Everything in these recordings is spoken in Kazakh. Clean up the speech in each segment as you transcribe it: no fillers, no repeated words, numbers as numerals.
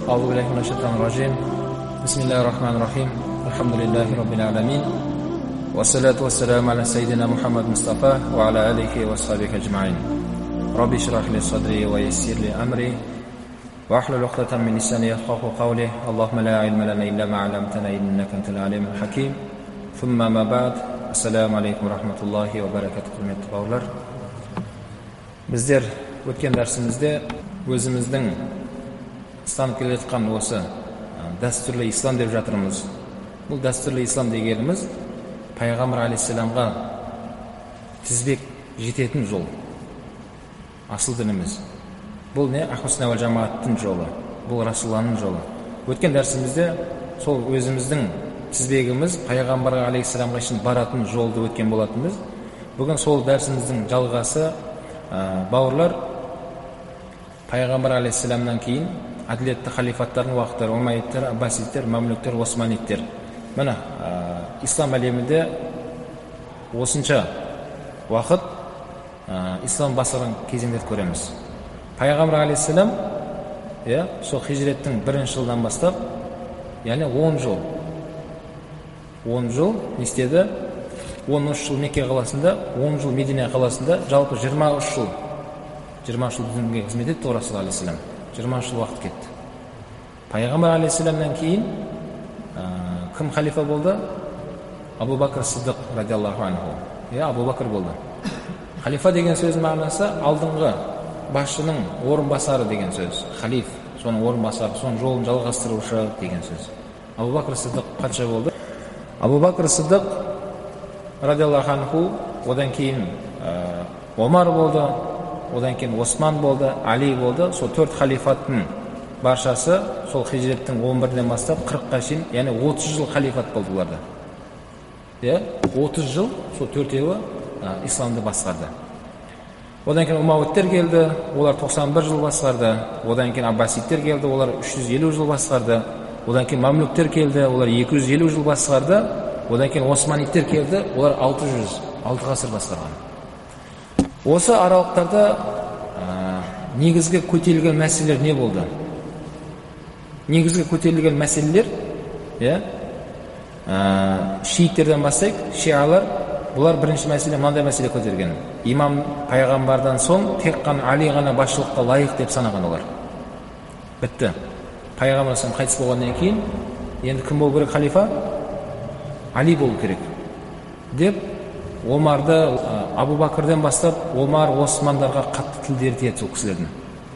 أعوذ بالله من الشيطان الرجيم. بسم الله الرحمن الرحيم. الحمد لله رب العالمين. والصلاة والسلام على سيدنا محمد مصطفى وعلى آله وصحبه أجمعين. رب اشرح لي صدري ويسر لي أمري واحلل عقدة من لساني يفقهوا قولي. اللهم لا علم لنا إلا ما علمتنا إنك أنت العليم الحكيم. ثم ما بعد. Assalamu alaikum rahmatullohi va barakatuh. Hurmatli bolalar. Bizlar o'tgan darsimizda o'zimizning islom kelayotgan o'sha dasturli islom deb жатырмыз. Bu dasturli islom deganimiz Payg'ambar alayhisalomga tizbek жететін жол. Asıl dinimiz. Bu ne? Ahl-Sunna ва jamoatning yo'li. Bu Rasulullohning yo'li. O'tgan darsimizda sol o'zimizning tizbegimiz Payg'ambar alayhisalomga için barатын жолды o'tgan bo'latimiz. Bugun sol darsimizning жалғасы bauırlar Payg'ambar alayhisalomdan keyin adletli xalifatlarning vaqtlari Umayyidlar, Abbasiylar, Mamluklar, Osmaniylar. Mana islom alemida o'shincha vaqt islom bosqigan kezinglarni ko'ramiz. Payg'ambar alayhisalom shu hijratning 1-yildan boshlab, ya'ni 10 yil 10 yil istedi. 13 yil Mekke қаласында, 10 yil Медина қаласында, жалпы 23 yil. 23 yil dinге қызмет етті Rasululloh alayhisalom. 23 yil vaqt ketdi. Payg'ambar alayhisalomdan keyin kim xalifa bo'ldi? Abu Bakr Siddiq radhiyallohu anhu. Abu Bakr bo'ldi. Xalifa degan so'z ma'nosi aldingi boshchining o'rinbosari degan so'z. Xalif, so'ning o'rinbosari, so'ning yo'lini жалғастырuvchi degan so'z. Abu Bakr Siddiq qancha bo'ldi? Abu Bakr Siddiq radhiyallohu anhu, odan keyin Umar bo'ldi, odan keyin Osman bo'ldi, Ali bo'ldi. So 4 xalifatning barchasi sol hijratning 11dan boshlab 40ga шейін, ya'ni 30 yil xalifat bo'ldi ularda. 30 yil so 4-evi islomni boshqardi. Odan keyin Umayyidlar keldi, ular 91 yil boshqardi. Odan keyin Abbasiylar keldi, ular 350 yil boshqardi. Odan keyin Mamluklar keldi, ular 250 yil boshqardi. Odan keyin Osmaniylar keldi, ular 6 asr boshqargan. O'sha araliqlarda negizgi ko'tarilgan masalalar ne bo'ldi? Negizgi ko'tarilgan masalalar, Shiitlardan bossak, Shialar bular birinchi masala bunday masala ko'targan. Imom payg'ambardan so'ng tek qana Ali g'ana boshliqqa loyiq deb sanagan ular. Bitti. Payg'ambar alayhisalom qaytib bo'lgandan keyin endi kim bo'l kerak xalifa? Ali bo'l kerak deb Umarda Abu Bakrdan boshlab Umar, Osmonlarga qattiq til bertiydi u kishilarni.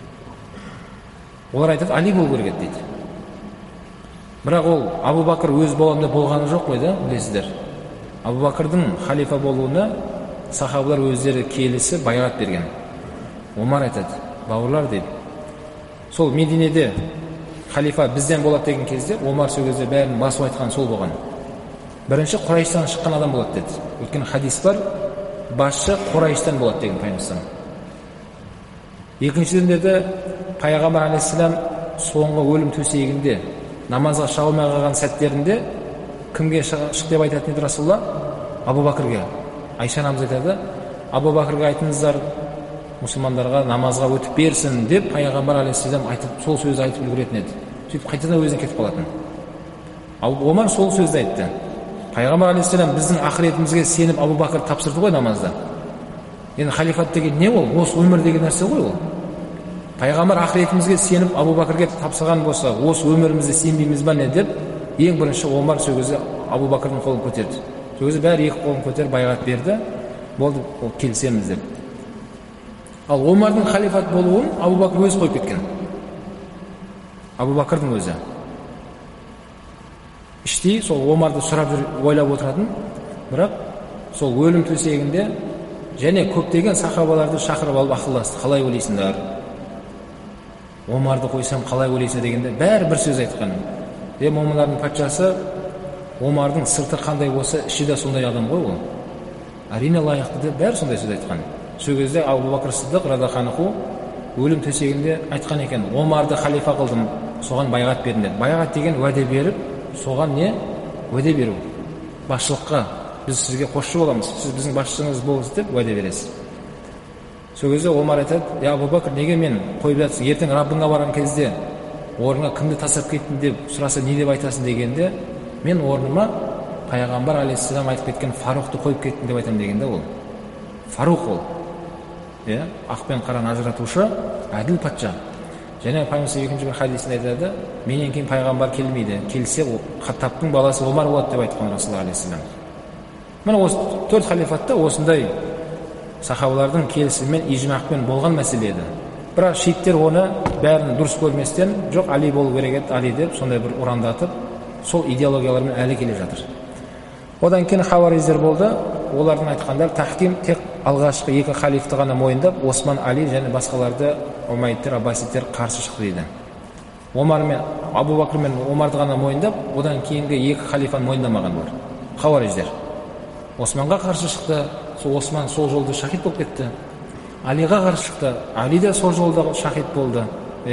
Ular aytadi, Ali bo'l kerak deydi. Biroq ol Abu Bakr o'z bo'g'anda bo'lgani yo'q edi, bilasizlar. Abu Bakrning xalifa bo'luvini sahobalar o'zlari kelisi bay'at bergan. Umar aytadi, "Bavurlar" deydi. Sol Medinada xalifa bizdan bo'ladi degan кезде Umar so'zida ba'rini bosib aytgan sol bo'lgan. Birinchi Qurayshdan chiqqan odam bo'ladi dedi. O'tgan hadislar boshchi Qurayshdan bo'ladi degan payg'ambar. Ikkinchidan dedi, Payg'ambar alayhisalom so'nggi o'lim to'seginde namozga shaqolmay qolgan satlarında kimga chiq deb aytadi edi Rasululloh? Abu Bakrga. Ayşe onamiz aytadi, Abu Bakrga aytingizlar, musulmonlarga namozga o'tib bersin deb Payg'ambar alayhisalom aytib, sol so'zni aytib ulgurgan edi. Сөйтіп қайтадан өзіне кетіп қалатын. Омар сол сөзді айтты. Пайғамбар алейхиссалам біздің ақыретімізге сеніп Абу Бакр тапсырды ғой намазда. Енді халифат деген не ол? Осы өмір деген нәрсе ғой ол. Пайғамбар ақыретімізге сеніп Абу Бакрге тапсырған болса, осы өмірімізде сенбейміз ба не деп, ең бірінші Омар сол кезде Абу Бакрдың қолын көтерді. Сол кезде бәрі екі қолын көтеріп байғат берді. Болды, ол келісеміз деп. Ал Омардың халифат болуын Абу Бакр өзі қойып кеткен. Абу Бакрдың өзі. Іштей сол Омарды сұрап ойлап отыратын, бірақ сол өлім төсегінде және көптеген сахабаларды шақырып алып ақылдасты. Қалай ойлайсыңдар? Омарды қойсам қалай ойлайсың дегенде бәрі бір сөз айтқан. Момындардың патшасы Омардың сырты қандай болса, іші де сондай адам ғой ол. Әрине лайықты деп бәрі сондай сөз айтқан. Сол кезде Абу Бакр Сиддиқ радхiyallahu анху өлім төсегінде айтқан екен, Омарды халифа қылдым, соған байғат бердім деп. Байғат деген уәде беріп, соған не? Уәде беру. Басшылыққа біз сізге қосшы боламыз, сіз біздің басшыңыз болыңыз деп уәде бересіз. Сол кезде Омар айтады, Абу Бакр, неге мен қойып жатсың? Ертең Раббыңа барған кезде орныңа кімді тастап кеттің деп сұраса не деп айтасың дегенде, мен орныма пайғамбар алейхиссалам айтып кеткен Фаруқты қойып кеттім деп айтамын дегенде, ол Фаруқ, ол ақ пен қараны ажыратушы әділ патша. Және пайғамбар екінші бір хадисінде айтады, менен кейін пайғамбар келмейді, келсе Хаттабтың баласы Омар болады деп айтқан Расулullah алейхиссалам. Міне осы төрт халифатта осындай сахабалардың келісімімен, ижмақпен болған мәселе еді. Бірақ шииттер оны бәрін дұрыс көрместен, жоқ Али болу керек еді, Али деп сондай бір ұрандатып, сол идеологиялармен әлі келе жатыр. Одан кейін хаваризер болды. Олардың айтқандар тахким тек алғашқы екі халифті ғана мойындап, Осман, Али және басқаларды Умайдтер, Аббасидтер қарсы шықты дейді. Омар мен Абу Бакр мен Омарды ғана мойындап, одан кейінгі екі халифаны мойындамаған бар. Хаваризер. Османға қарсы шықты, сол Осман сол жолда шахид болып кетті. Алиға қарсы шықты, Али де сол жолда шахид болды.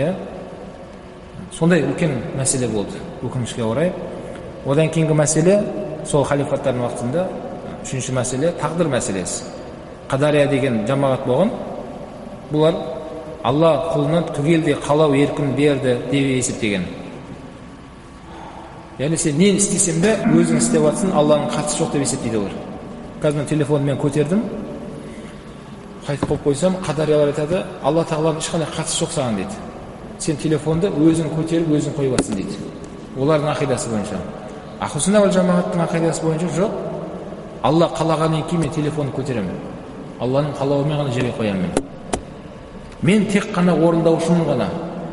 Сондай үлкен мәселе болды, өкінішке орай. Одан кейінгі мәселе, сол халифаттардың уақытында үшінші мәселе тағдыр мәселесі. Қадария деген жамағат болған. Бұлар Алла құлынан түгелдей қалау еркін берді деп есептеген. Яғни сен не істесең де өзің істеп жатсың, Алланың қатысы жоқ деп есептейді олар. Қазір телефонмен көтердім, қайтып қойып қойсам, қадариялар айтады, Алла тағаланың ешқандай қатысы жоқ саған дейді. Сен телефонды өзің көтеріп, өзің қойып жатсың дейді. Олардың ақидасы бойынша. Ахлусунна вал жамағаттың ақидасы бойынша жоқ. Алла қалағаннан кейін мен телефонды көтеремін. Алланың қалауымен ғана жерге қоямын. Мен тек қана орындаушымын ғана.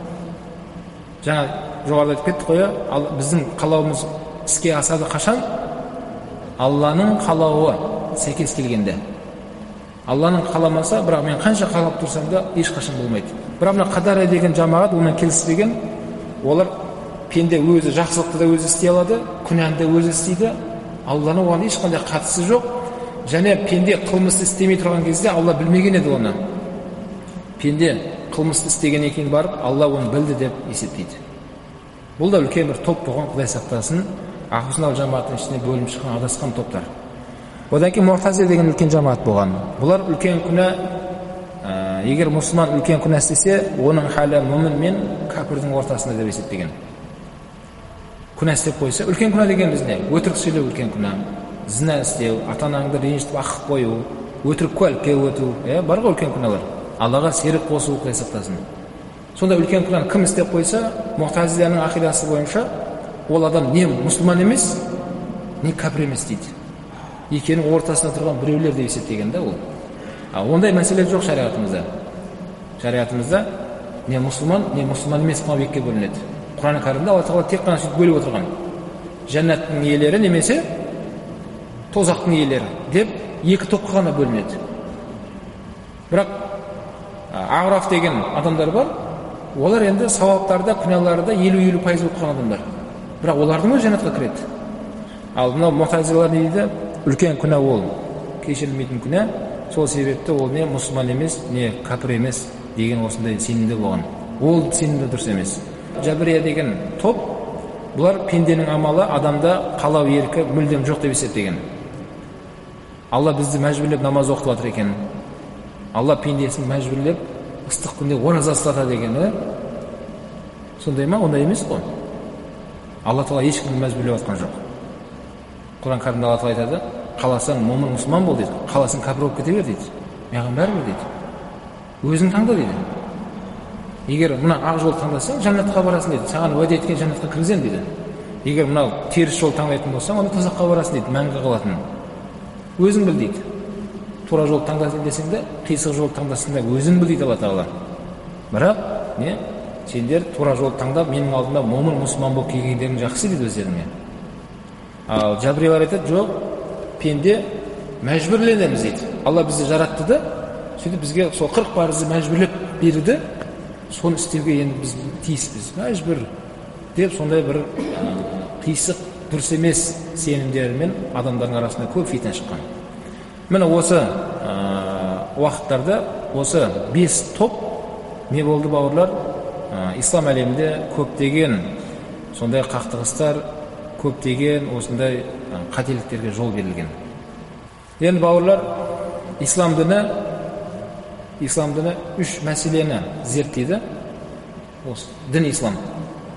Жаңа жоғарыда айтып кеттік қой, біздің қалауымыз іске асады қашан? Алланың қалауы сәйкес келгенде. Алланың қаламаса, бірақ мен қанша қалап тұрсам да ешқашан болмайды. Бірақ мына Қадария деген жамағат онымен келіспеген. Олар пенде өзі жақсылықты да өзі істей алады, күнәні де өзі істейді. Алланың оған ешқандай қатысы жоқ. Және пенде қылмысты істемей тұрған кезде Алла білмеген еді оны. Пенде қылмысты істеген екен барып, Алла оны білді деп есептейді. Бұл да үлкен бір топ болған, Құдай сақтасын, Ахлусунна вал жамағаттың ішіне бөлініп шыққан адасқан топтар. Одан кейін Муътазила деген үлкен жамағат болған. Бұлар үлкен күнә, егер мұсылман үлкен күнә істесе, оның халі мүмін мен кәпірдің ортасында деп есептеген. Күнә істеп қойса, үлкен күнә деген біз не? Өтірік сөйлеу үлкен күнә, зina істеу, ата-анаңды ренжітіп ақық қою, өтірік куәлікке өту, бар ғой үлкен күнәлар. Аллаға серік қосу, Құдай сақтасын. Сонда үлкен күнәні кім істеп қойса, Муътазиланың ақидасы бойынша, ол адам не мұсылман емес, не кәпір емес дейді. Екенің ортасында тұрған біреулер деп есептеген да ол. Ондай мәселе жоқ шариғатымызда. Шариғатымызда не мұсылман емес қылмабекке бөлінеді. Құран кәрімде Алла тағала тек қана сөйтіп бөліп отырған. Жәннаттың иелері немесе тозақтың иелері деп екі топқа ғана бөлінеді. Бірақ Ағраф деген адамдар бар. Олар енді сауаптарда, күнәларда 50-50% болып қалған адамдар. Бірақ олардың өзі жәннатқа кіреді. Ал мынау Муътазилалар не дейді? Үлкен күнә ол кешірілмейтін күнә. Сол себепті ол не мұсылман емес, не кәпір емес деген осындай сенімде болған. Ол сенімде дұрыс емес. Жабрия деген топ, бұлар пенденің амалы адамда қалау еркі мүлдем жоқ деп есептеген. Алла бізді мәжбүрлеп намаз оқытып жатыр екен. Алла пендесін мәжбүрлеп ыстық күнде ораза ұстата деген, сондай ма? Ондай емес қой. Алла тағала ешкімді мәжбүрлеп жатқан жоқ. Құран кәрімде Алла тағала айтады, қаласаң момын мұсылман бол дейді, қаласаң кәпір болып кете бер дейді. Маған бәрібір дейді. Өзің таңда дейді. Егер мына ақ жол таңдасаң, жәннатқа барасың дейді. Саған уәде еткен жәннатқа кіргіземін дейді. Егер мынау теріс жол таңдайтын болсаң, онда тозаққа барасың дейді, мәңгі қалатын. Өзің біл дейді. Тура жол таңдасың десең де, қисық жол таңдасың да өзің біл дейді Алла тағала. Бірақ сендер тура жол таңдап, менің алдымда момын мұсылман болып келгендерің жақсы дейді өздеріңе. Ал жабриялар айтады, жоқ, пенде мәжбүрленеміз дейді. Алла бізді жаратты да, сөйтіп бізге сол 40 парызды мәжбүрлеп берді. Соны істеуге енді біз тиіспіз, мәжбүр деп сондай бір қисық, дұрыс емес сенімдермен адамдардың арасында көп фитна шыққан. Міне осы уақыттарда осы 5 топ не болды бауырлар? Ислам әлемінде көптеген сондай қақтығыстар, көптеген осындай қателіктерге жол берілген. Енді бауырлар, ислам діні 3 мәселені зерттейді. Осы дін ислам.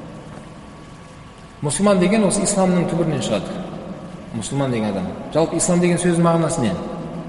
Мұсылман деген осы исламның түбірінен шығады. Мұсылман деген адам. Жалпы ислам деген сөздің мағынасы не?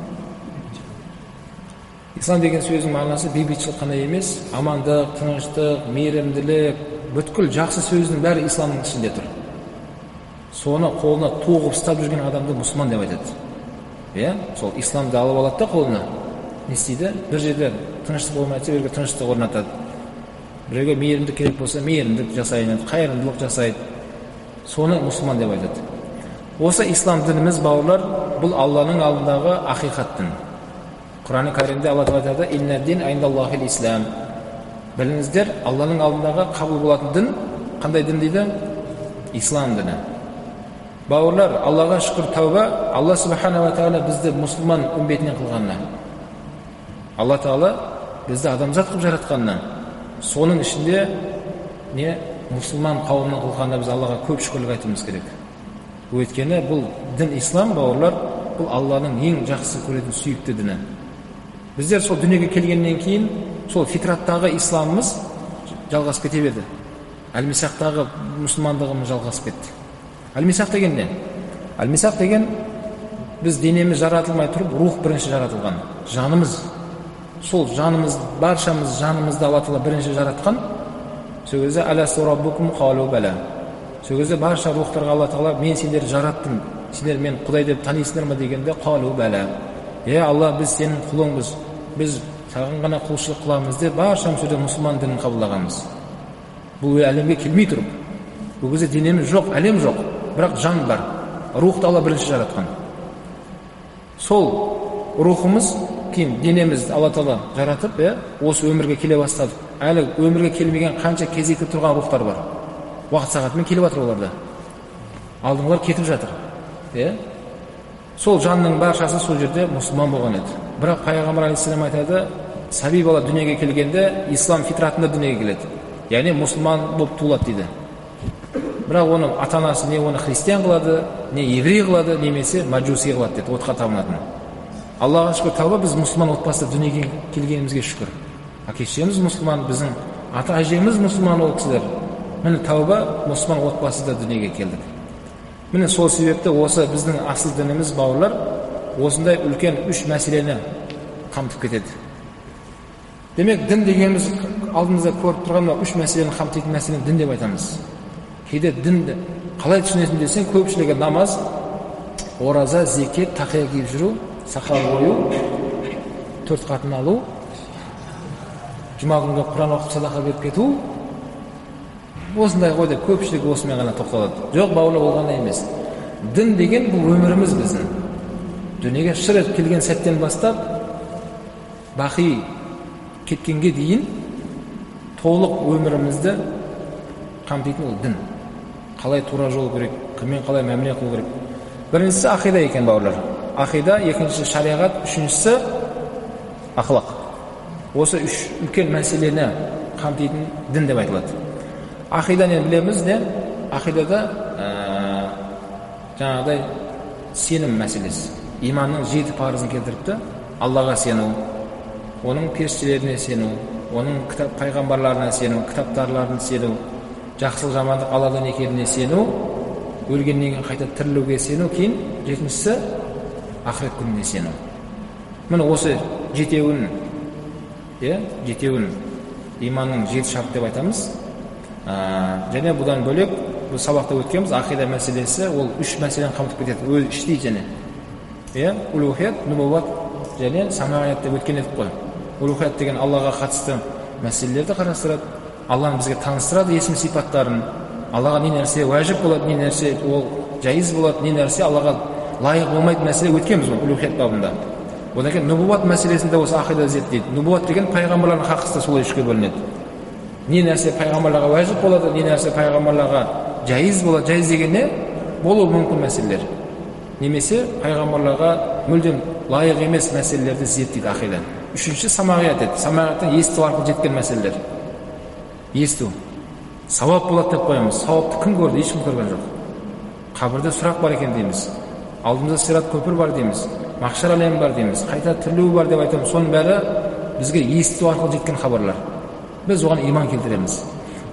Ислам деген сөздің мағынасы бейбітшілік қана емес, амандық, тыныштық, мейірімділік, бүткіл жақсы сөздің бәрі исламның ішінде тұр. Соны қолына тоғып ұстап жүрген адамды мұсылман деп айтады. Иә, сол исламды алып алады да қолына. Не істейді? Бір жерде тыныштық болмайтса, бір жерге тыныштық орнатады. Біреуге мейірімдік керек болса, мейірімдік жасайды, қайырымдылық жасайды. Соны мұсылман деп айтады. Осы ислам дініміз, бауырлар, бұл Алланың алдындағы ақиқат дін. Құран-ы Кәрімде Алла Тағала айтады: "Инна дин айндаллахил ислам." Біліңіздер, Алланың алдындағы қабыл болатын дін қандай дін дейді? Ислам діні. Бауырлар, Аллаға шүкір, тәуба, Алла Субхана ва Тағала бізді мұсылман үмбетінен қылғанына. Алла Тағала бізді адамзат қылып жаратқанына. Соның ішінде не мұсылман қауымның қылғанына біз Аллаға көп шүкірлік айтуымыз керек. Өйткені бұл дін ислам, бауырлар, бұл Алланың ең жақсы көретін сүйікті діні. Біздер сол дүниеге келгеннен кейін сол фитраттағы исламымыз жалғасып кете берді. Әлмисақтағы мұсылмандығымыз жалғасып кетті. Әлмисақ деген не? Әлмисақ деген біз денеміз жаратылмай тұрып, рух бірінші жаратылған. Жанымыз, сол жанымыз, баршамыз жанымызды Алла Тағала бірінші жаратқан. Сол кезде аласту раббукум қалу бәлә. Сол кезде барша рухтарға Алла Тағала: "Мен сендерді жараттым, сендер мен Құдай деп танисыңдар ма?" дегенде қалу бәлә. Алла, біз сенің құлыңбыз, біз саған ғана құлшылық қыламыз деп баршамыз сөйде мұсылман дінін қабылдағанбыз. Бұл әлемге келмей тұрып, бұл кезде денеміз жоқ, әлем жоқ, бірақ жан бар. Рухты Алла бірінші жаратқан. Сол рухымыз, кейін денеміз Алла Тағала жаратып, осы өмірге келе бастады. Әлі өмірге келмеген қанша кезекте тұрған рухтар бар. Уақыт сағатымен келіп жатыр оларда. Алдыңғылар кетіп жатыр. Сол жанның баршасы сол жерде мұсылман болған еді. Бірақ Пайғамбар алейхиссалам айтады: "Сәби бала дүниеге келгенде ислам фитратында дүниеге келеді. Яғни мұсылман болып туылады" дейді. Бірақ оның ата-анасы не оны христиан қылады, не еврей қылады, немесе маджуси қылады дейді, отқа табынатын. Аллаға шүкір, тәуба, біз мұсылман отбасында дүниеге келгенімізге шүкір. Әке-шешеміз мұсылман, біздің ата-әжеміз мұсылман ол кісілер. Міне тәуба, мұсылман отбасында дүниеге келдік. Міне сол себепті осы біздің асыл дініміз, бауырлар, осындай үлкен үш мәселені қамтып кетеді. Демек, дін дегеніміз алдымызда көріп тұрған үш мәселені қамтитын мәселені дін деп айтамыз. Кейде дінді қалай түсінесің десең, көпшілігі намаз, ораза, зекет, тақия киіп жүру, сақал қою, 4 қатын алу, жұма күнгі Құран оқып садақа беріп кету. Осындай ғой деп көпшілік осымен ғана тоқталады. Жоқ, бауырлар, ол ғана емес. Дін деген бұл өміріміз біздің. Дүниеге шыр етіп келген сәттен бастап бақи кеткенге дейін толық өмірімізді қамтитын ол дін. Қалай тура жол керек, кіммен қалай мәміле қылу керек. Біріншісі ақида екен, бауырлар. Ақида, екіншісі шариғат, үшіншісі ақылақ. Осы үш үлкен мәселені қамтитын дін деп айтылады. Ақиданы білеміз, не? Ақидада жаңағыдай сенім мәселесі. Иманның 7 парызын келтіріпті. Аллаға сену, оның періштелеріне сену, оның пайғамбарларына сену, кітаптарларына сену, жақсылық жамандық Алладан екеніне сену, өлгеннен кейін қайта тірілуге сену, кейін жетіншісі ақырет күніне сену. Міне осы жетеуін иманның 7 шарты деп айтамыз. Және бұдан бөлек бұл сабақта өткенбіз ақида мәселесі, ол 3 мәселені қамтып кетеді. Өз іштей және улухият, нубувват және самағият деп өткен едік қой. Улухият деген Аллаға қатысты мәселелерді қарастырады, Алланы бізге таныстырады есім сипаттарын, Аллаға не нәрсе уәжіп болады, не нәрсе ол жайыз болады, не нәрсе Аллаға лайық болмайтын мәселе өткенбіз улухият бабында. Одан кейін нубувват мәселесінде осы ақида зерттейді. Нубувват деген пайғамбарлардың хақысы солай 3-ке бөлінеді. Не нәрсе пайғамбарларға уәжіп болады, не нәрсе пайғамбарларға жайыз болады. Жайыз деген не? Болуы мүмкін мәселелер. Немесе пайғамбарларға мүлдем лайық емес мәселелерді зерттейді ақида. Үшінші самағият еді. Самағияттан есту арқылы жеткен мәселелер. Есту. Сауап болады деп қоямыз. Сауапты кім көрді? Ешкім көрген жоқ. Қабірде сұрақ бар екен дейміз. Алдымызда сират көпір бар дейміз. Махшар әлемі бар дейміз. Қайта тірілу бар деп айтамыз. Соның бәрі бізге есту арқылы жеткен хабарлар. Біз оған иман келтіреміз.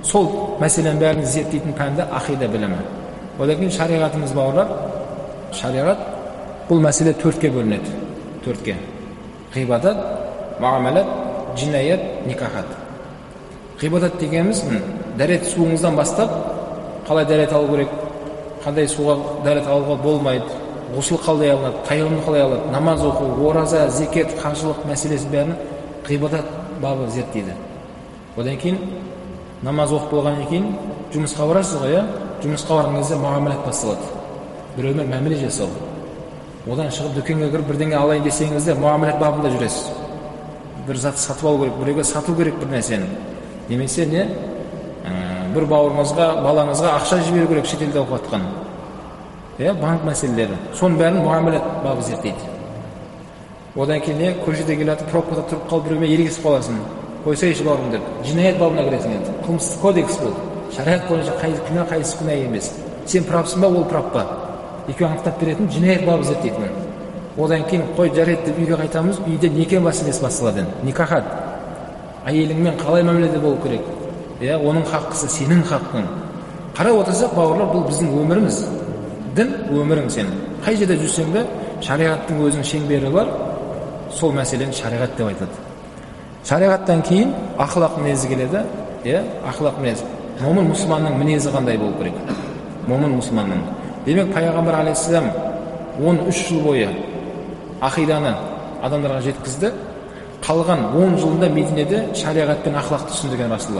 сол мәселенің бәрін зерттейтін пәнді ақида білімі. Одан кейін шариғатымыз бауырлар, шариғат бұл мәселе төртке бөлінеді. Төртке: ғибадат, муамалат, джинаят, никахат. Ғибадат дегеніміз дәрет суыңыздан бастап, қалай дәрет алу керек, қандай суға дәрет алуға болмайды, ғұсыл қалай алынады, тайаммум қалай алады, намаз оқу, ораза, зекет, қажылық мәселесі бәрін ғибадат бабы зерттейді. Одан кейін намаз оқып болғаннан кейін жұмысқа барасыз ғой, жұмысқа барған кезде муамалат басталады. Біреумен мәміле жасау. Одан шығып дүкенге кіріп бірдеңе алайын десеңіз де муамалат бабында жүресіз. Бір зат сатып алу керек, біреуге сату керек бір нәрсені. Немесе не? Бір бауырыңызға, балаңызға ақша жіберу керек, шетелде оқып жатқан. Банк мәселелері. Соның бәрін муамалат бабы зерттейді. Одан кейін не? Көшеде келатып, пробкада тұрып қалып біреумен ерегесіп қаласың. Қойсайшы бауырым деп. Джинаят бабына кіресің енді. Қылмыстық кодекс бұл. Шариғат бойынша қайсы күнә, қайсы күнә емес. Сен прапсың ба, ол прап па? Екеуін анықтап беретін джинаят бабы зерттейтін. Одан кейін қой жарайды деп үйге қайтамыз, үйде неке мәселесі басталады. Никахат. Әйеліңмен қалай мәміледе болу керек? Оның хаққысы сенің хаққың. Қарап отырсақ, бауырлар, бұл біздің өміріміз. Дін өмірің сен. Қай жерде жүрсең де, шариғаттың өзінің шеңбері бар. Сол мәселені шариғат деп айтады. Шариғаттан кейін ақылақ мінезі келеді. Ақылақ мінез. Момын мұсылманның мінезі қандай болу керек? Момын мұсылманның. Демек, пайғамбар алейхиссалам 13 жыл бойы ақиданы адамдарға жеткізді. Қалған 10 жылында Мединеде шариғат пен ақылақты түсіндірген Расулалла.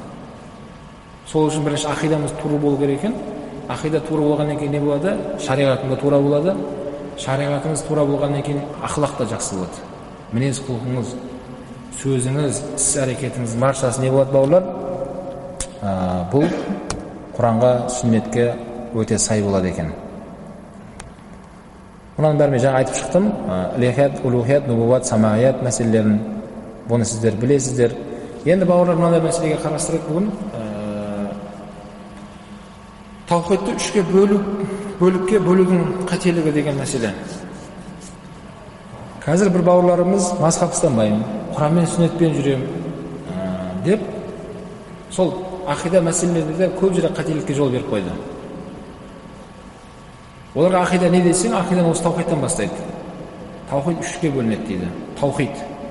Сол үшін бірінші ақидамыз тура болу керек екен. Ақида тура болғаннан кейін не болады? Шариғатында тура болады. Шариғатымыз тура болғаннан кейін ақылақ та жақсы болады. Мінез құлқыңыз, сөзіңіз, іс-әрекетіңіз баршасы не болады, бауырлар? Бұл Құранға, сүннетке өте сай болады екен. Мұнан бәрі мен жаңа айтып шықтым. Илахият, улухият, нубуват, самаият мәселелерін. Бұны сіздер білесіздер. Енді бауырлар, мынандай мәселеге қарастырып бүгін таухидты үшке бөлікке бөлудің қателігі деген мәселе. Қазір бір бауырларымыз мазхаб ұстанбаймын, Құранмен сүннетпен жүрем деп сол ақида мәселелерінде көп жерде қателікке жол беріп қойды. Оларға ақида не десең, ақидан осы таухидтан бастайды. Таухид үшке бөлінеді дейді. Таухид.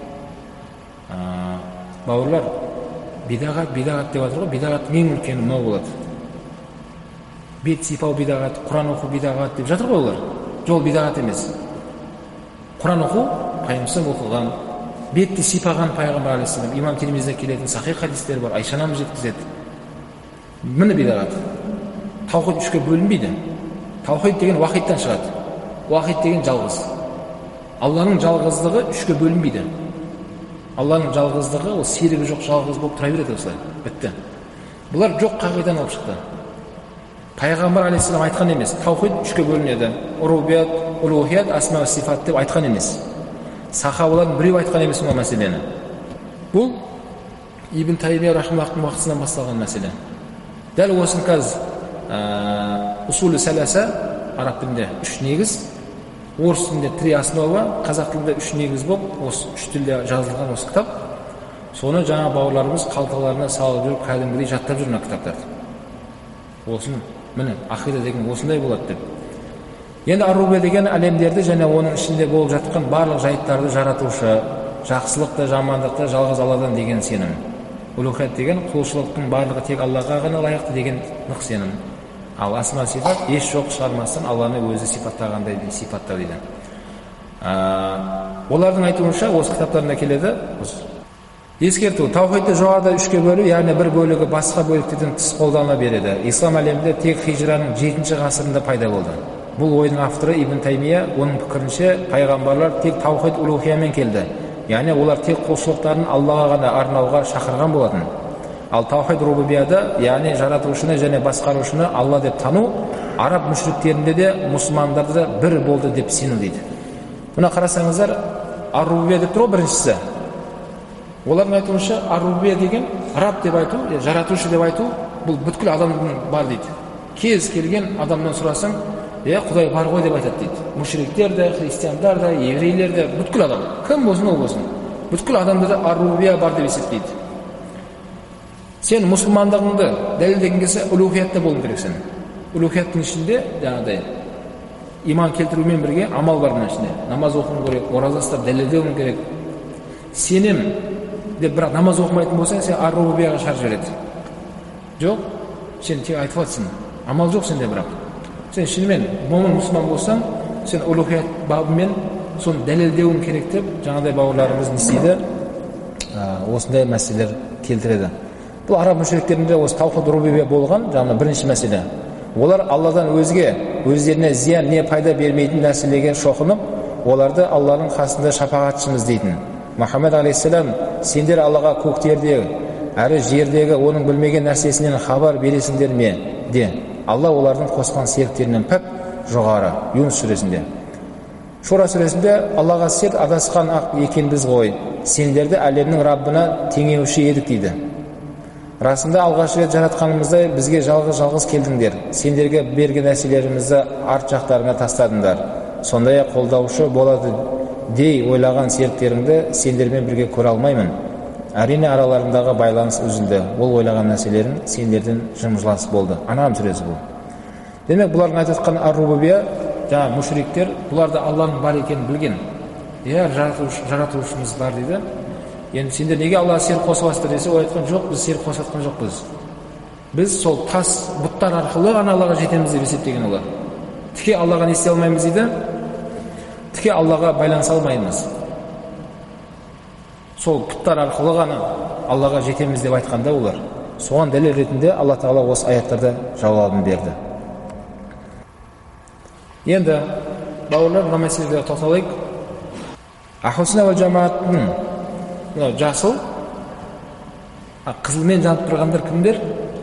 Бауырлар, бидағат деп жатыр ғой, бидағаттың ең үлкені мынау болады. Бет сипау бидағат, Құран оқу бидағат деп жатыр ғой олар. Жол бидағат емес. Құран оқу пайғамбар оқыған, бетті сипаған пайғамбар алейхиссалам, имам Тирмизиде келетін сахих хадистер бар, Айша анамыз жеткізеді. Міне бидағат. Таухид үшке бөлінбейді. Таухид деген уахидтан шығады. Уахид деген жалғыз. Алланың жалғыздығы үшке бөлінбейді. Алланың жалғыздығы ол серігі жоқ жалғыз болып тұра береді осылай. Бітті. Бұлар жоқ қағидадан алып шықты. Пайғамбар алейхиссалам айтқан емес. Таухид үшке бөлінеді. Урубият, улухият, асма ва сифат деп айтқан емес. Сахабалардың біреу айтқан емес бұл мәселені. Бұл Ибн Таймия рахимахуллахтың уақытынан басталған мәселе. Дәл осыны қазір усулы сәләсә араб тілінде үш негіз, орыс тілінде три основа, қазақ тілінде үш негіз болып, осы үш тілде жазылған осы кітап. Соны жаңа бауырларымыз қалталарына салып жүріп, кәдімгідей жаттап жүр мына кітаптарды. Осыны, міне, ақида деген осындай болады деп. Енді ар-рубубия деген әлемдерді және оның ішінде болып жатқан барлық жайттарды жаратушы, жақсылықты, жамандықты жалғыз Алладан деген сенім. Улухият деген құлшылықтың барлығы тек Аллаға ғана лайықты деген нық сенім. Ал асма сифат еш жоқ шығармастан Алланы өзі сипаттағандай сипаттау дейді. Олардың айтуынша осы кітаптарында келеді. Ескерту, таухидты жоғарыда үшке бөлу, яғни бір бөлігі басқа бөліктерден тыс қолданыла береді. Ислам әлемінде тек хижраның 7-ші ғасырында пайда болды. Бұл ойдың авторы Ибн Таймия, оның пікірінше пайғамбарлар тек таухид улухиямен келді. Яғни олар тек құлшылықтарын Аллаға ғана арнауға шақырған болатын. Ал таухид рубубияда, яғни жаратушыны және басқарушыны Алла деп тану, араб мүшриктерінде де, мұсылмандарда да бір болды деп сену дейді. Бұна қарасаңыздар, ар-рубубия деп тұр ғой біріншісі. Олардың айтуынша ар-рубубия деген раб деп айту, жаратушы деп айту, бұл бүткіл адамның бар дейді. Кез келген адамнан сұрасаң, Құдай бар ғой деп айтады дейді. Мүшриктер де, христиандар да, еврейлер де, бүткіл адам. Кім болсын ол болсын. Бүткіл адамда да ар-рубубия бар деп есептейді. Сен мұсылмандығыңды дәлелдеген кезде улухиятта болуың керек сен. Улухияттың ішінде жаңағыдай иман келтірумен бірге амал бар мына ішінде. Намаз оқуың керек, ораза ұстап дәлелдеуің керек. Сенем деп бірақ намаз оқымайтын болсаң, сен ар-рубубияға шығарып жібереді. Жоқ, сен тек айтып жатсың. Амал жоқ сенде бірақ. Сен шынымен момын мұсылман болсаң, сен улухият бабымен соны дәлелдеуің керек деп жаңағыдай бауырларымыз не істейді? Осындай мәселелер келтіреді. Бұл араб мүшриктерінде осы таухид рубубия болған жаңағы бірінші мәселе. Олар Алладан өзге, өздеріне зиян не пайда бермейтін нәрселерге шоқынып, оларды Алланың қасында шапағатшымыз дейтін. Мұхаммед алейхиссалам, сендер Аллаға көктердегі, әрі жердегі оның білмеген нәрсесінен хабар бересіңдер ме? Де. Алла олардың қосқан серіктерінен пәк жоғары. Юнус сүресінде. Шура сүресінде Аллаға серік адасқан ақ екенбіз ғой. Сендерді әлемнің Раббына теңеуші едік дейді. Расында алғаш рет жаратқанымызда бізге жалғыз келдіңдер. Сендерге берген нәрселерімізді арт жақтарына тастадыңдар. Сондай-ақ қолдаушы болады дей ойлаған серіктеріңді сендермен бірге көре алмаймын. Әрине араларындағы байланыс үзілді. Ол ойлаған нәрселерін сендерден жым-жылас болды. Анам сүресі бұл. Демек, бұлардың айтқан ар-рубубия, жаңа мүшриктер, бұларда Алланың бар екенін білген. Жаратушымыз бар дейді. Енді сендер неге Алла серік қосып десе, ол айтқан жоқ, біз серік қосатқан жоқпыз. Біз сол тас бұттар арқылы ғана Аллаға жетеміз деп есептеген олар. Тіке Аллаға не істей алмаймыз дейді? Тіке Аллаға байланыса алмаймыз. Сол бұттар арқылы ғана Аллаға жетеміз деп айтқанда олар. Соған дәлел ретінде Алла Тағала осы аяттарда жауабын берді. Енді бауырлар, мына мәселеге тоқталайық. Ахлус-сунна уал жамааттың жасыл, қызылмен жанып тұрғандар кімдер?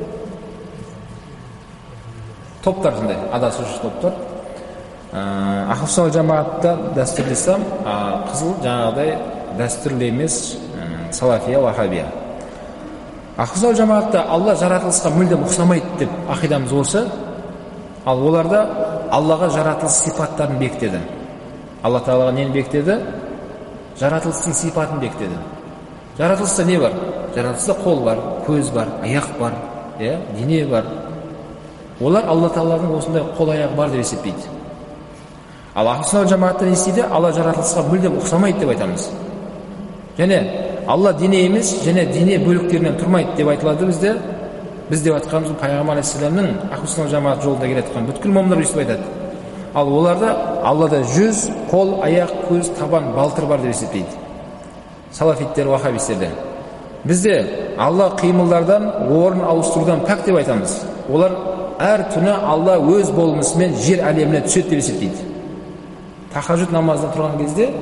Топтар сондай, адасушы топтар. Ахлус-сунна уал жамаатта дәстүрлі ислам, қызыл жаңағыдай дәстүрлі емес салафия, вахабия. Ахлус-сунна уал жамаатта Алла жаратылысқа мүлдем ұқсамайды деп ақидамыз осы. Ал оларда Аллаға жаратылыс сипаттарын бекітеді. Алла Тағалаға нені бекітеді? Жаратылыстың сипатын бекітеді. Жаратылыста не бар? Жаратылыста қол бар, көз бар, аяқ бар, дене бар. Олар Алла Тағаланың осындай қол аяғы бар деп есептейді. Ал Ахлус-сунна уал жамаатта не істейді? Алла жаратылысқа мүлдем ұқсамайды деп айтамыз. Және Алла дене емес, және дене бөліктерінен тұрмайды деп айтылады бізде. Біз деп айтқанымыз Пайғамбар алейхиссаламның Ахлус-сунна уал жамаат жолында келе жатқан бүткіл момындар өйстіп айтады. Ал оларда Аллада жүз, қол, аяқ, көз, табан, балтыр бар деп есептейді. Салафиттер, вахабистерде. Бізде Алла қимылдардан, орын ауыстырудан пәк деп айтамыз. Олар әр түні Алла өз болмысымен жер әлеміне түседі деп есептейді. Тахажуд намаздан тұрған кезде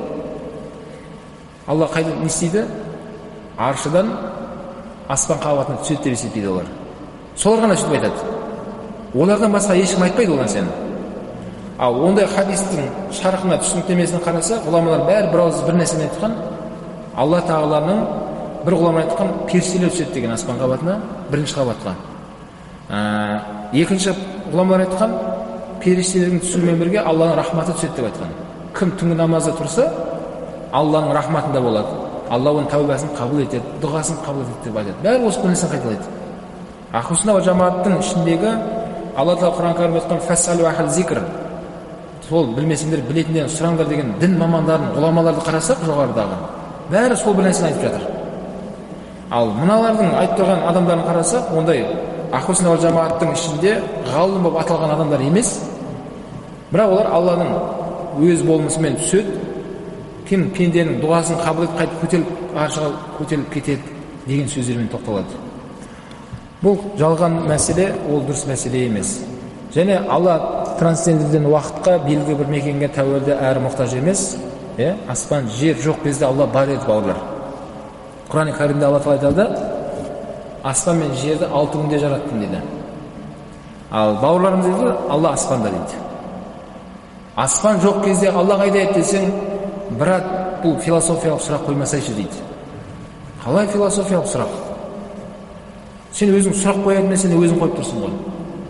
Алла қайда не істейді? Аршыдан аспан қабатына түседі деп есептейді олар. Солар ғана сөйтіп айтады. Олардан басқа ешкім айтпайды ол нәрсені. Ал ондай хадистің шарқына түсініктемесіне қараса, ғұламалар бәрі бір ауыз бір нәрсені айтқан. Алла Тағаланың бір ғұлама айтқан періштелер түседі деген аспан қабатына, бірінші қабатқа. Екінші ғұламалар айтқан періштелердің түсуімен бірге Алланың рахматы түседі деп айтқан. Кім түнгі намазда тұрса, Алланың рахматында болады. Алла оның тәубасын қабыл етеді, дұғасын қабыл етеді деп айтады. Бәрі осы нәрсені қайталайды. Ахлус-сунна уал жамааттың ішіндегі Алла Тағала Құран кәрімде айтқан фасалу ахл зикр, сол білмесеңдер білетінден сұраңдар деген дін мамандарын, ғұламаларды қарасақ жоғарыдағы, бәрі сол бір нәрсені айтып жатыр. Ал мыналардың айтып тұрған адамдарын қарасақ, ондай Ахлус-сунна уал жамааттың ішінде ғалым болып аталған адамдар емес, бірақ олар Алланың өз болмысымен түседі, кім пенденің дұғасын қабыл етіп қайтып көтеріліп аршыға көтеріліп кетеді деген сөздермен тоқталады. Бұл жалған мәселе, ол дұрыс мәселе емес. Және Алла трансцендентті уақытқа белгілі бір мекенге тәуелді әрі мұқтаж емес. Аспан, жер жоқ кезде Алла бар еді, бауырлар. Құран кәрімде Алла Тағала айтады, аспан мен жерді 6 күнде жараттым дейді. Ал бауырларымыз дейді, Алла аспанда дейді. Аспан жоқ кезде Алла қайда еді десең, брат, бұл философиялық сұрақ қоймасайшы дейді. Қалай философиялық сұрақ? Сен өзің сұрақ қоятын нәрсені өзің қойып тұрсың ғой.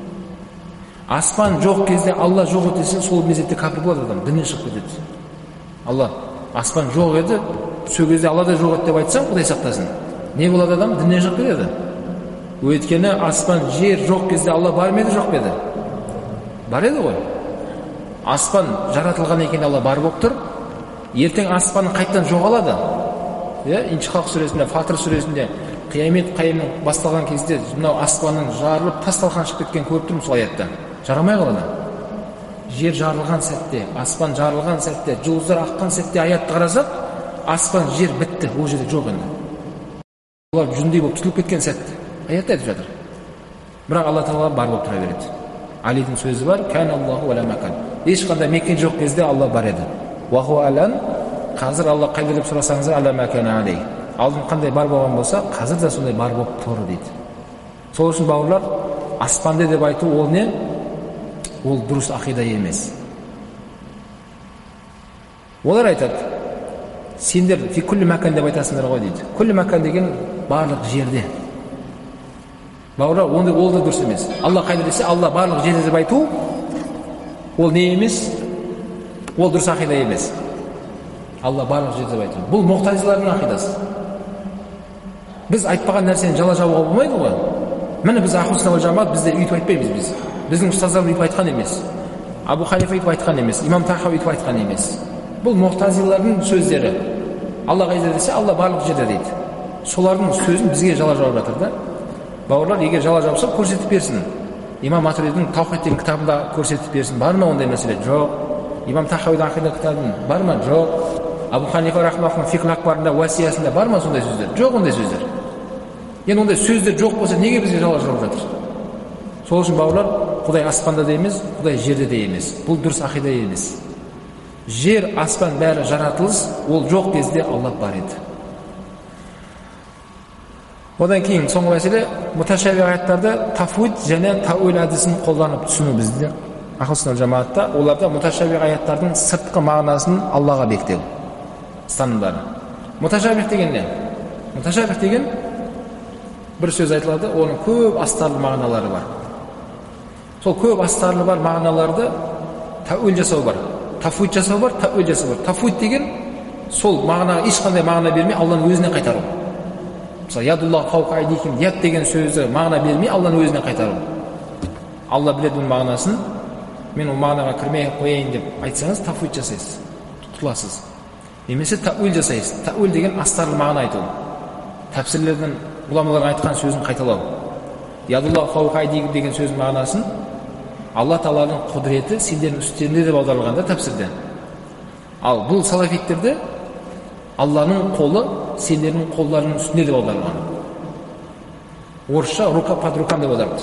Аспан жоқ кезде Алла жоқ десең, сол мезетте кәпір болады адам, діннен шығып кетеді. Алла, аспан жоқ еді, сол кезде Алла да жоқ еді деп айтсаң, Құдай сақтасын. Не болады адам? Діннен шығып кетеді. Өйткені аспан, жер жоқ кезде Алла бар ма еді, жоқ еді? Бар еді ғой. Аспан жаратылған екен, Алла бар болып тұр. Ертең аспанның қайттан жоғалады. Иншиқақ сүресінде, Фатыр сүресінде қиямет қайымның басталған кезде мынау аспанның жарылып тас-талқан шығып кеткен көріп тұрмыз сол аятта. Жарамай қалады. Жер жарылған сәтте, аспан жарылған сәтте, жұлдыздар аққан сәтте аятты қарасақ, аспан, жер бітті, ол жерде жоқ енді. Олар жүндей болып түтіліп кеткен сәтте аятта айтып жатыр. Бірақ Алла Тағала бар болып тұра береді. Алидің сөзі бар: «Кән Аллаху ва ла макан». Ешқандай мекен жоқ кезде Алла бар еді. Ва хуа алан, қазір Алла қайда деп сұрасаңыздар, ала макана алей. Алдын қандай бар болған болса, қазір де сондай бар болып тұр дейді. Сол үшін бауырлар, аспанды деп айту ол не? Ол дұрыс ақида емес. Олар айтады: сендер фи күллі макан деп айтасыңдар ғой дейді. Күллі макан деген барлық жерде. Бауырлар, ондай ол да дұрыс емес. Алла қайда десе, Алла барлық жерде деп айту, ол не емес? Ол дұрыс ақида емес. Алла барлық жерде деп айту. Бұл мұқтазилардың ақидасы. Біз айтпаған нәрсені жала жабуға болмайды ғой. Міне біз ахлус-сунна вал жамаат, біздер үйтіп айтпаймыз біз. Біздің ұстаздарымыз үйтіп айтқан емес. Абу Ханифа үйтіп айтқан емес. Имам Тахауи үйтіп айтқан емес. Бұл мұқтазилардың сөздері. Алла қайда десе, Алла барлық жерде дейді. Солардың сөзін бізге жала жауып жатыр да. Бауырлар, егер жала жауса, көрсетіп берсін. Имам Матуридидің Таухид деген кітабында көрсетіп берсін. Бар ма ондай мәселе? Жоқ. Имам Тахауидің ақида кітабында бар ма? Жоқ. Абу Ханифа рахмахуллах фиқх акбарында, уасиясында бар ма сондай сөздер? Жоқ ондай сөздер. Енді ондай сөздер жоқ болса, неге бізге жала жауып жатыр? Сол үшін бауырлар, Құдай аспанда да емес, Құдай жерде де емес. Бұл дұрыс ақида емес. Жер, аспан бәрі жаратылыс, ол жоқ кезде Алла бар еді. Одан кейін соңғы мәселе, муташабих аяттарды тафвид және тауил әдісін қолданып түсіну бізде. Ахлус-сунна вал жамаатта оларда муташабих аяттардың сыртқы мағынасын Аллаға бектеу станымдары. Муташабих деген не? Муташабих деген бір сөз айтылады, оның көп астарлы мағыналары бар. Сол көп астарлы бар мағыналарды тауил жасау бар. Тафвид жасау бар, тауил жасау бар. Тафвид деген сол мағынаға ешқандай мағына бермей Алланың өзіне қайтару. Мысалы, ядуллах фауқа айдихим, яд деген сөзді мағына бермей Алланың өзіне қайтару. Алла біледі оның мағынасын, мен ол мағынаға кірмей қояйын деп айтсаңыз, тафвид жасайсыз, тұтыласыз. Немесе тауил жасайсыз. Тауил деген астарлы мағына айту. Тәпсірлердің ғұламалардың айтқан сөзін қайталау. Ядуллах фауқа айдихим деген сөздің мағынасын Алла Тағаланың құдіреті сендердің үстерінде деп аударылғанда тәпсірде. Ал бұл салафиттерде Алланың қолы сендердің қолдарының үстінде деп аударылған. Орысша рука под рукам деп аударылды.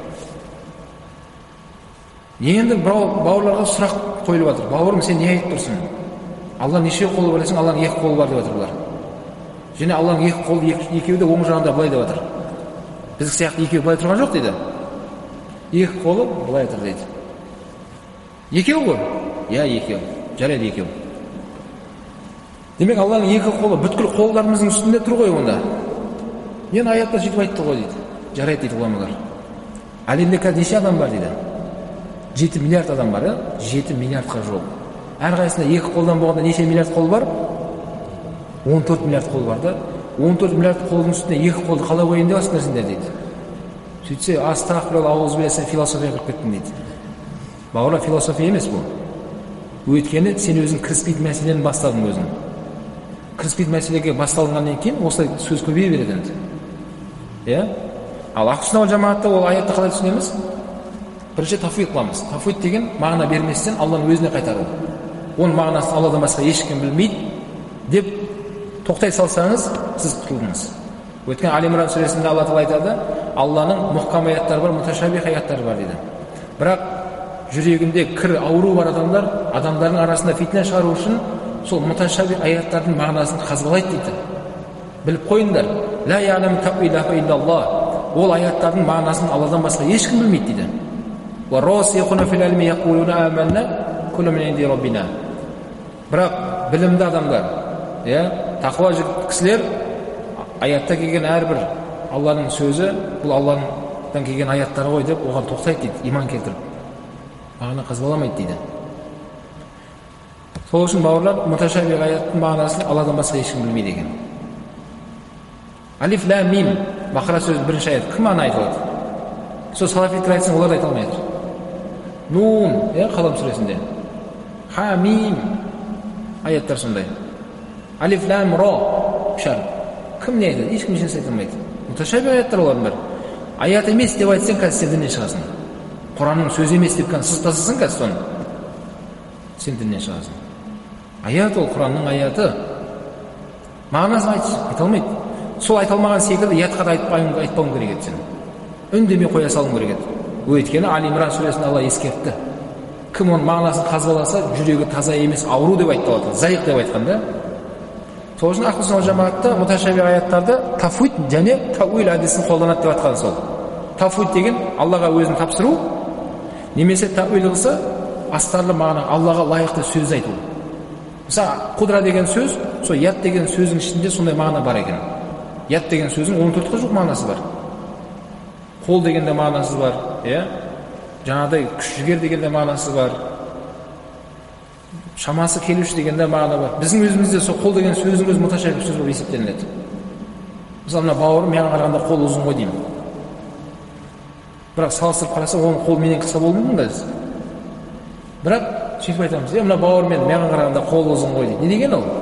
Енді бауырларға сұрақ қойылып жатыр. Бауырым, сен не айтып тұрсың? Алла неше қолы бар десең, Алланың екі қолы бар деп жатыр бұлар. Және Алланың екі қолы екеуі де оң жағында былай деп жатыр. Біздік сияқты екеуі былай тұрған жоқ дейді. Екі қолы былай тұр дейді. Екеу ғой? Я, екеу. Жарайды, екеу. Демек, Алланың екі қолы бүткіл қолдарымыздың үстінде тұр ғой онда. Мен аятта сөйтіп айтты ғой дейді. Жарайды дейді ғұламалар. Әлемде қазір неше адам бар дейді? 7 миллиард адам бар, 7 миллиардқа жуық. Әрқайсысында екі қолдан болғанда неше миллиард қол бар? 14 миллиард қол бар да. 14 миллиард қолдың үстіне екі қолды қалай қойын деп асыңдар дейді. Сөйтсе, астағфирулла, аузубилля, философия қылып кеттім дейді. Бауырлар, философия емес бұл. Өйткені сен өзің кіріспейтін мәселені бастадың өзің. Кіріспейтін мәселеге басталғаннан кейін осылай сөз көбейе береді енді. Ал ахлус-сунна вал жамаатта ол аятты қалай түсінеміз? Бірінші тафвид қыламыз. Тафвид деген мағына берместен Алланың өзіне қайтару. Оның мағынасын Алладан басқа ешкім білмейді деп тоқтай салсаңыз, сіз құтылдыңыз. Өйткені Али-Имран сүресінде Алла Тағала айтады, Алланың мұхкам аяттары бар, муташабих аяттары бар дейді. Бірақ жүрегінде кір, ауру бар адамдардың арасында фитна шығару үшін сол муташабих аяттардың мағынасын қазбалайды дейді. Біліп қойыңдар. Ла я'ламу та'вилаху иллаллах. Ол аяттардың мағынасын Алладан басқа ешкім білмейді дейді. Ва расихуна фил илми яқулуна аманна куллу мин инди раббина. Бірақ білімді адамдар, тақуа кісілер аятта келген әрбір Алланың сөзі, бұл Алладан келген аяттары ғой деп оған тоқтайды дейді, иман келтіріп. Мағына қазбаламайды дейді. Сол үшін бауырлар, муташабих аяттың мағынасын Алладан басқа ешкім білмейді екен. Алиф лам мим Бақара сөзінің бірінші аяты кім ана айтып отыр? Сол салафиттер айтсаң, олар да айта алмай жатыр. Нун, Қалам сүресінде. Ха мим аяттар сондай. Алиф лам ро шар. Кім не айтады? Ешкім ешнәрсе айта алмайды. Муташаби аяттар олардың бәрі. Аят емес деп айтсаң, қазір сен діннен шығасың. Құранның сөзі емес деп сыз тасысың қазір соны. Сен діннен шығасың. Аят ол Құранның аяты. Мағынасын айта алмайды. Сол айта алмаған секілді ятқа да айтпауың керек еді сен. Үндемей қоя салуың керек еді. Өйткені Али Имран сүресінде Алла ескертті. Кім оның мағынасын қазбаласа, жүрегі таза емес, ауру деп айтты, зайық деп айтқан да. Сол үшін Ахлу сүннат жамаатта муташаби аяттарды тафуид және тауил әдісін қолданады деп айтқан сол. Тафуид деген Аллаға өзін тапсыру, немесе тауил қылса астарлы мағына Аллаға лайықты сөз айту. Мысалы, қудра деген сөз, сол ят деген сөздің ішінде сондай мағына бар екен. Ят деген сөздің 14-қа жуық мағынасы бар. Қол дегенде мағынасы бар, жаңағыдай күш жігер дегенде мағынасы бар. Шамасы келуші дегенде мағына бар. Біздің өзімізде сол қол деген сөздің өзі муташабих сөз болып есептелінеді. Мысалы, мына бауырым маған қарағанда қол ұзын ғой деймін. Бірақ салыстырып қараса, оның қол менен қысқа болуы мүмкін қазір. Бірақ сөйтіп айтамыз, мына бауырым маған қарағанда қол ұзын ғой дейді. Не деген ол?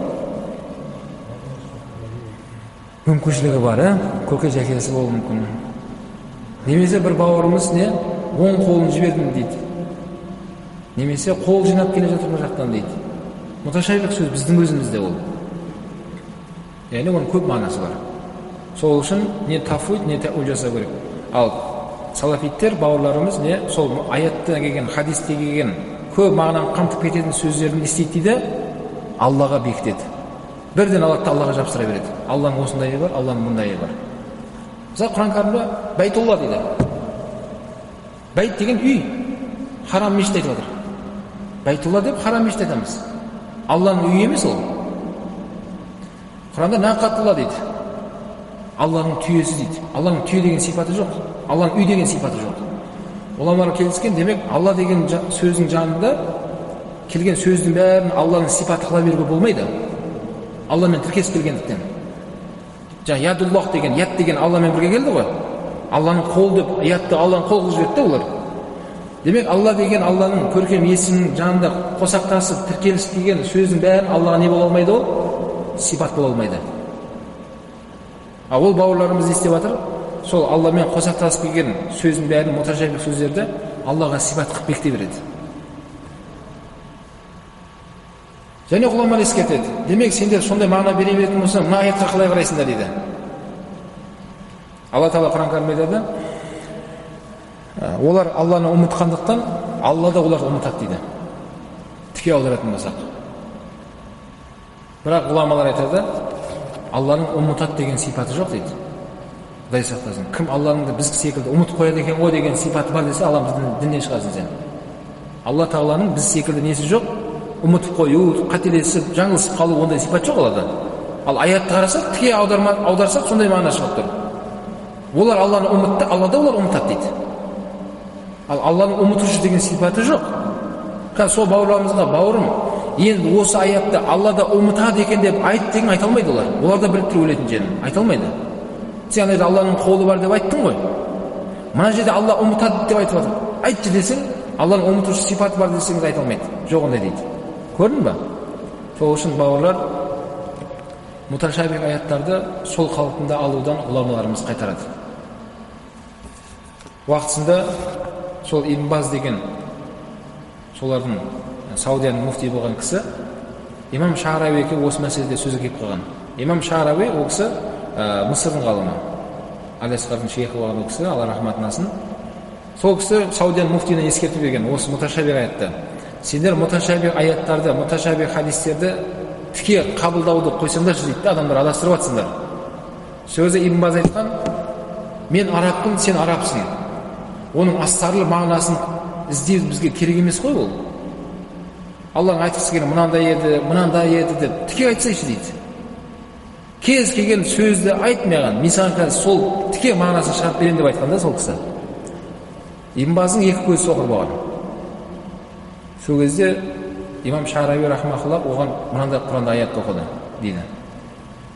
Мүмкіншілігі бар, көке жәкесі болуы мүмкін. Немесе бір бауырымыз оң қолын жібердім дейді. Немесе қол жинап келе жатыр мына жақтан дейді. Муташабих сөз біздің өзімізде ол. Яғни оның көп мағынасы бар. Сол үшін не тафуид, не тауил жасау керек. Ал салафиттер бауырларымыз сол аяттан келген, хадисте келген көп мағынаны қамтып кететін сөздерін естиді де Аллаға бекітеді. Бірден алады, Аллаға жапсыра береді. Алланың осындайы бар, Алланың бұндайы бар. Мысалы, Құран кәрімде Байтулла дейді. Байт деген үй, харам мешіт айтып отыр. Байтулла деп харам мешіт айтамыз. Алланың үйі емес ол. Құранда нақатулла дейді. Алланың түйесі дейді. Алланың түйе деген сипаты жоқ. Алланың үй деген сипаты жоқ. Оламар келіскен, демек, Алла деген сөздің жанында келген сөздің бәрін Алланың сипаты қыла беруге болмайды. Алламен тіркес келгендіктен. Ядуллах деген, ят деген Алламен бірге келді ғой. Алланың қол деп, ятты Алланың қол қылып жіберді олар. Демек, Алла деген Алланың көркем есімінің жанында қосақтасып, тіркеліс деген сөздің бәрін Аллаға не бола алмайды ол? Сипат бола алмайды. Ол бауырларымыз не істеп жатыр? Сол Алламен қосақтасып келген сөздің бәрін, муташабих сөздерді Аллаға сипат қылып бекіте береді. Және ғұламалар ескертеді. Демек, сендер сондай мағына бере беретін болса, мына аятқа қалай қарайсыңдар дейді. Алла Тағала Құран кәрімде айтады, олар Алланы ұмытқандықтан, Алла да оларды ұмытады дейді. Тіке аударатын болсақ. Бірақ ғұламалар айтады, Алланың ұмытады деген сипаты жоқ дейді. Құдай сақтасын. Кім Алланың біз секілді ұмыт қояды екен ғой деген сипаты бар десе, Алла біздің діннен шығасың сен. Алла Тағаланың біз секілді несі жоқ? Ұмытып қою, қателесіп, жаңылысып қалу, ондай сипат жоқ Аллада. Ал аятты қарасақ, тіке аударсақ, сондай мағына шығып тұр. Олар Алланы ұмытты, Алла да олар ұмытады дейді. Ал Алланың ұмытушы деген сипаты жоқ. Қазір сол бауырларымызға, бауырым, енді осы аятты Аллада ұмытады екен деп айт деген айта алмайды олар. Олар да біліп тұр өлетін жерін, айта алмайды. Сен анда Алланың қолы бар деп айттың ғой. Мына жерде Алла ұмытады деп айтып жатыр. Айтшы десең, Алланың ұмытушы сипаты бар десеңіз айта алмайды. Жоқ ондай дейді. Көрдің ба? Сол үшін бауырлар муташабих аяттарды сол қалпында алудан ғұламаларымыз қайтарады. Уақытысында сол Ибн Баз деген солардың Саудияның муфти болған кісі имам Ша'рауиге осы мәселеде сөзі келіп қалған. Имам Ша'рауи ол кісі Мысырдың ғалымы. Аль-Асқардың шейхі болған ол кісі, Алла рахматын алсын. Сол кісі Саудияның муфтиіне ескертіп берген осы муташабих аятты. Сендер муташабих аяттарды, муташабих хадистерді тіке қабылдауды қойсаңдаршы дейді, адамдар адастырып жатсыңдар. Сөзі Ибн Баз айтқан, мен арабпын, сен арабсың. Оның астарлы мағынасын іздеу бізге керек емес қой ол. Алланың айтқысы келген мынандай еді деп тіке айтсайшы дейді. Кез келген сөзді айтмаған, мен саған қазір сол тіке мағынасын шығарып беремін деп айтқанда сол кісі. Ибн Баздың екі көзі соқыр болған. Сол кезде имам Ша'рауи рахмахуллах оған мынандай Құранда аят оқыды дейді.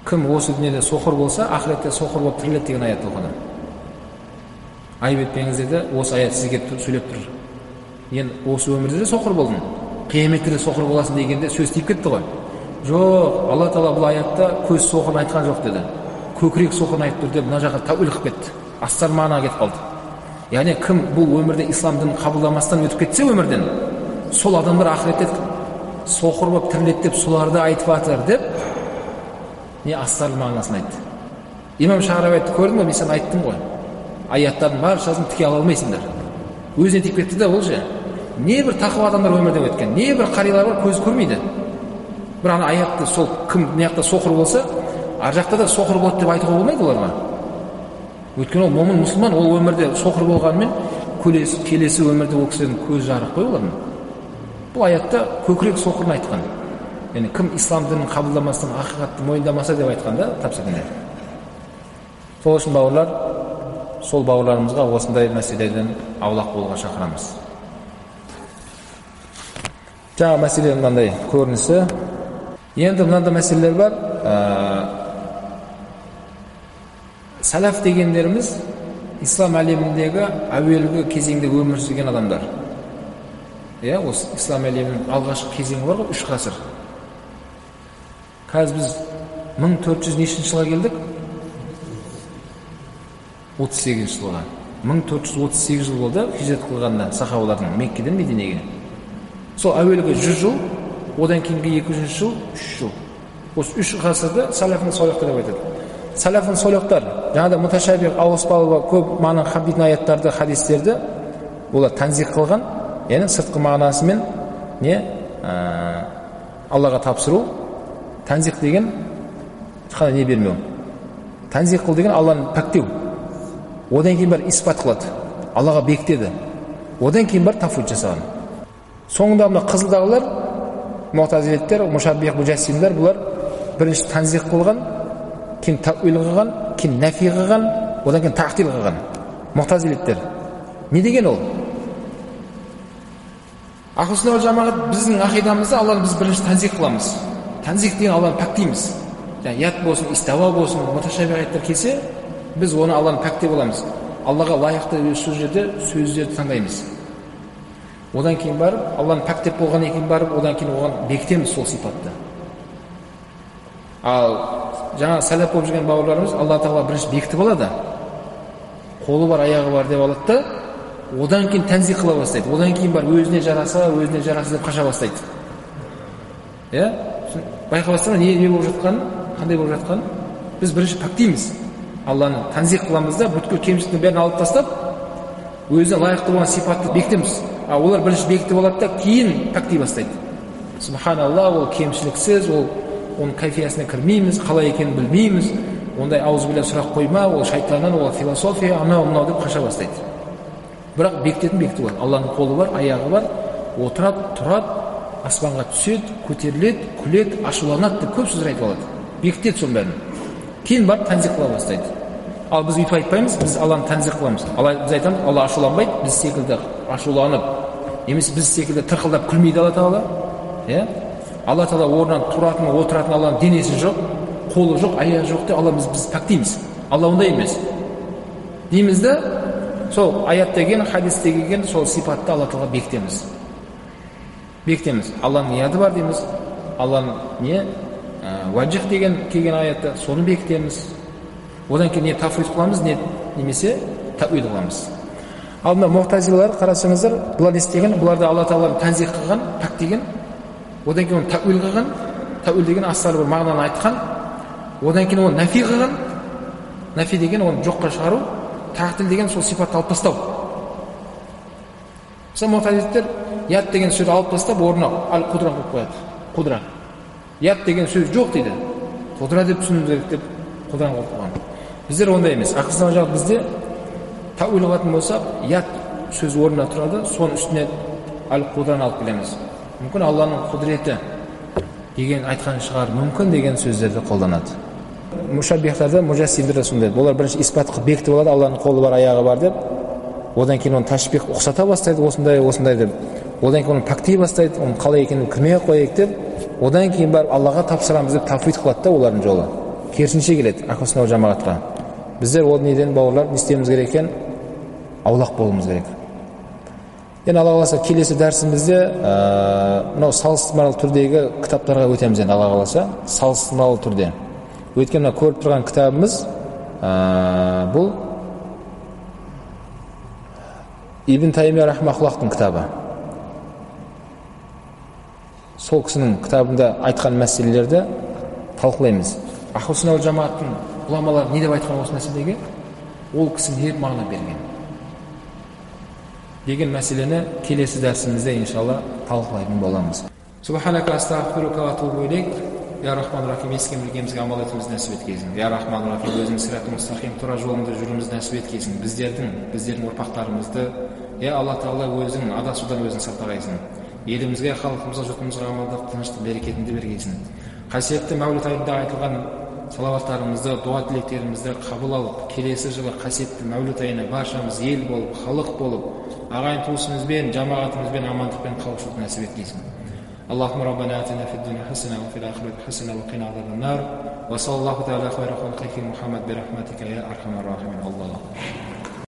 кім осы дүниеде соқыр болса, ақиретте соқыр болып тіріледі деген аят оқыды. Айып етпеңіздер де осы аят сізге сөйлеп тұр. Енді осы өмірде де соқыр болдың, қияметте де соқыр боласың дегенде сөз тиіп кетті ғой. Жоқ, Алла Тағала бұл аятта көз соқырын айтқан жоқ деді. Көкірек соқырын айтып тұр деп мына жаққа тәуил қылып кетті. Астар мағынаға кетіп қалды. Яғни кім бұл өмірде ислам дінін қабылдамастан өтіп кетсе өмірден, сол адамдар ақиретте соқыр болып тіріледі деп соларды айтып жатыр деп не астарлы мағынасын айтты. Имам Шағраби айтты, көрдің бе, мен саған айттым ғой, аяттардың баршасын тіке ала алмайсыңдар. Өзіне тиіп кетті да ол же. Не бір тақуа адамдар өмірден өткен, не бір қарилар бар, көз көрмейді. Бір ана аятты сол кім мына жақта соқыр болса, ар жақта да соқыр болады деп айтуға болмайды оларға. Өйткені ол момын мұсылман, ол өмірде соқыр болғанымен келесі өмірде ол кісілердің көз жарық қой олардың. Бұл аятта көкірек соқырын айтқан. Яғни кім ислам дінін қабылдамастан ақиқатты мойындамаса деп айтқанда тапсырды. Сол үшін бауырлар, сол бауырларымызға осындай мәселелерден аулақ болуға шақырамыз. Жаңа мәселе мынандай көрінісі. Енді мынандай мәселелер бар. Салаф дегендеріміз ислам әлеміндегі әуелгі кезеңде өмір сүрген адамдар. Осы ислам әлемінің алғашқы кезеңі бар ғой, 3 ғасыр. Қазір біз 1400 нешінші жылға келдік? 38 жылға. 1438 жыл болды хижрат қылғанда сахабалардың Меккеден Мединеге. Сол әуелгі 100 жыл, одан кейінгі 200 жыл, 3 жыл. Осы 3 ғасырды салафын солықтар деп айтады. Салафын солықтар, жаңада муташабих ауыспалы көп мағына қамтитын аяттарды, хадистерді олар танзих қылған, яғни сыртқы мағынасымен Аллаға тапсыру. Танзих деген қана не бермеу. Танзих қыл деген Алланы пәктеу. Одан кейін бар исбат қылады. Аллаға бектеді. Одан кейін бар тафвид жасаған. Соңында мына қызылдағылар, муътазилеттер, мушаббих, муджассимлер, бұлар бірінші танзих қылған, кейін тәуил қылған, кейін нафи қылған, одан кейін тақтил қылған. Муътазилеттер. Не деген ол? Ахлу сүнна уал жамағат біздің ақидамызда Алланы біз бірінші танзих қыламыз. Танзих деген Алланы пәктейміз. Ят болсын, истава болсын, муташабих аяттар келсе, біз оны Алланы пәктеп аламыз. Аллаға лайықты сол жерде сөздерді таңдаймыз. Одан кейін барып, Алланы пәктеп болғаннан кейін барып, одан кейін оған бекітеміз сол сипатты. Ал жаңа салаф болып жүрген бауырларымыз Алла Тағала бірінші бекітіп алады. Қолы бар, аяғы бар деп алады да, одан кейін танзих қыла бастайды. Одан кейін бар өзіне жараса деп қаша бастайды. Байқап не болып жатқанын, қандай болып жатқанын біз бірінші пәктейміз. Алланы танзих қыламыз да, бүткіл кемшіліктің бәрін алып тастап, өзіне лайықты болған сипатты бекітеміз. Олар бірінші бекітіп алады да, кейін пәктей бастайды. Субханалла, ол кемшіліксіз, оның кайфиясына кірмейміз, қалай екенін білмейміз, ондай аузы-билlah сұрақ қойма, ол шайтаннан, ол философия, анау деп қаша бастайды. Бірақ бекітетін бекітіп алады. Алланың қолы бар, аяғы бар, отырады, тұрады, аспанға түседі, көтеріледі, күледі, ашуланады деп көп сөздер айтып алады. Бекітеді соның бәрін. Кейін барып танзих қыла бастайды. Ал біз өйтіп айтпаймыз, біз Алланы танзих қыламыз. Біз айтамыз, Алла ашуланбайды, біз секілді ашуланып, немесе біз секілді тырқылдап күлмейді Алла Тағала. Алла Тағала орнынан тұратын, отыратын Алланың денесі жоқ, қолы жоқ, аяғы жоқ деп Алла біз пәктейміз. Алла ондай емес. Дейміз де, сол аятта келген, хадисте келген сол сипатты Алла Тағала бекітеміз. Бекітеміз. Алланың яды бар дейміз. Алланың ваджих деген келген аятта соны бекітеміз. Одан кейін тафвид қыламыз, немесе тәуил қыламыз. Ал мына муътазилалар қарасаңыздар, бұлар не істеген? Бұларды Алла Тағаланы танзих қылған, пәктеген. Одан кейін оны тәуил қылған. Тәуил деген астарлы бір мағынаны айтқан. Одан кейін оны нафи қылған. Нафи деген оны жоққа шығару. Тақтил деген сол сипатты алып тастау. Сол муътазилеттер ят деген сөзді алып тастап, орнына ал-қудра қойып қояды. Қудра. Ят деген сөз жоқ дейді. Қудра деп түсінуіміз керек деп қудраны қойып қойған. Біздер ондай емес. Ахлу сүнна жағы бізде тәуил қылатын болсақ, ят сөз орнына тұрады, соның үстіне ал-қудраны алып келеміз. Мүмкін Алланың құдіреті деген айтқан шығар, мүмкін деген сөздерді қолданады. Мушаббихтарда, муджассимдерде сондай. Олар бірінші исбат қылып бекітіп алады, Алланың қолы бар, аяғы бар деп. Одан кейін оны ташбих ұқсата бастайды, осындай деп. Одан кейін оны пәктей бастайды, оны қалай екенін кірмей қояйық деп. Одан кейін барып Аллаға тапсырамыз деп тафвид қылады да олардың жолы. керісінше келеді ахлусунна уал жамағатқа. Біздер ол неден бауырлар не істеуіміз керек екен? Аулақ болуымыз керек. Енді Алла қаласа келесі дәрісімізде мынау салыстырмалы түрдегі кітаптарға өтеміз. Енді Алла қаласа салыстырмалы түрде. Өйткені мына көріп тұрған кітабымыз бұл Ибн Таймия рахмахуллахтың кітабы. Сол кісінің кітабында айтқан мәселелерді талқылаймыз. Ахлусунна уал жамағаттың ғұламалары не деп айтқан осы мәселеге? Ол кісі не мағына берген деген мәселені келесі дәрісімізде иншалла талқылайтын боламыз. Субханака астағфирука ва атубу илейк. Я Рахман Рахим, ескен білгенімізге амал етуімізді нәсіп еткейсің. Я Рахман Рахим, өзің сират мұстақим тура жолында жүруімізді нәсіп еткейсің. Біздердің ұрпақтарымызды, я Алла Тағала өзің адасудан өзің сақтағайсың. Елімізге, халқымызға, жұртымызға амандық, тыныштық, берекетіңді бергейсің. Қасиетті Мәуліт айында айтылған салаваттарымызды, дуа тілектерімізді қабыл алып, келесі жылы қасиетті Мәуліт айына баршамыз ел болып, халық болып, ағайын туысымызбен, жамағатымызбен амандықпен қауышуды нәсіп еткейсің. اللهم ربنا آتنا في الدنيا حسنة وفي الآخرة حسنة وقنا عذاب النار وصلى الله تعالى خير خلقه محمد برحمتك يا أرحم الراحمين. الله